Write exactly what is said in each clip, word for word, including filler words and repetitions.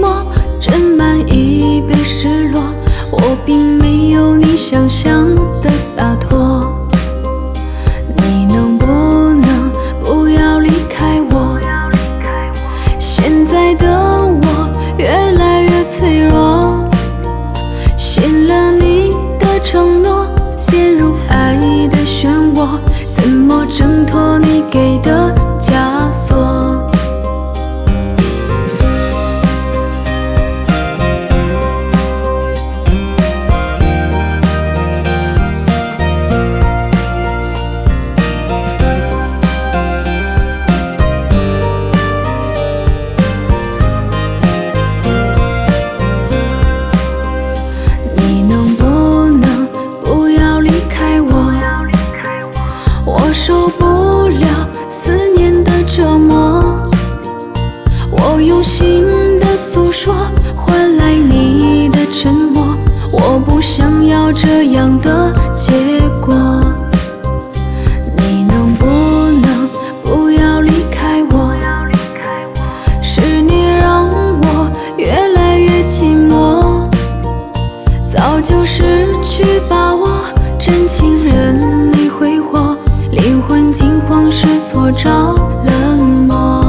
寞，斟满一杯失落。我并没有你想象的洒脱。你能不能不要离开我？现在的我越来越脆弱，信了你的承诺，陷入爱的漩涡，怎么挣脱你给的枷锁？你能不能不要离开我？我受不了思念的折磨，我用心的诉说换来你的沉默，我不想要这样的结果。你能不能不要离开我？是你让我越来越寂寞，早就失去把握，真情任你挥霍，灵魂惊慌失措着冷漠。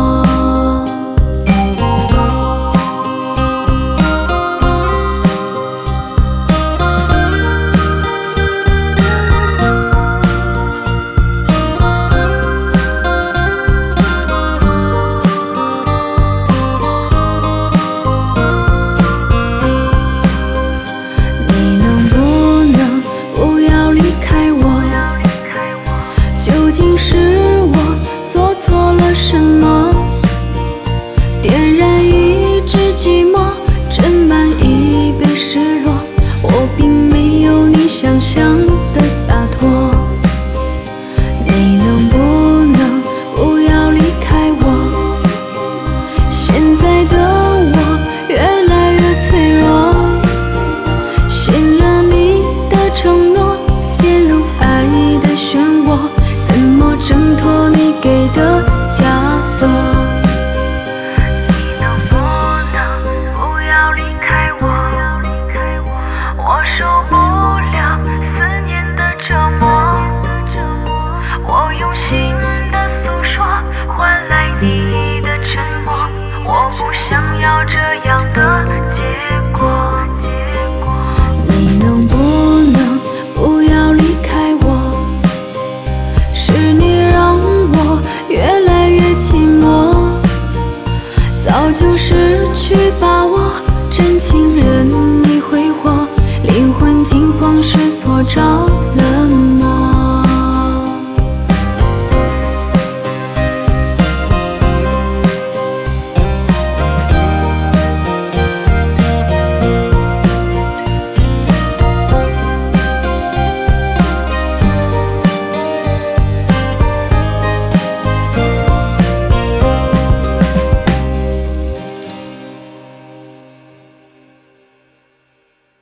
你能不能不要离开我？究竟是我做错了什么？点燃一支寂寞，斟满一杯失落，我并没有你想象的洒脱。你能不能不要离开我？现在的我越来越脆弱，信了你的承诺，陷入爱的漩涡，怎么挣脱你给的枷锁？ 你能不能不要离开我？我受不了思念的折磨，我用心的诉说换来你的沉默，我不想要这样的结果。 你能不能不要离开我？是你让我越来越寂寞，早就失去把握，真情任你挥霍，灵魂惊慌失措着冷漠。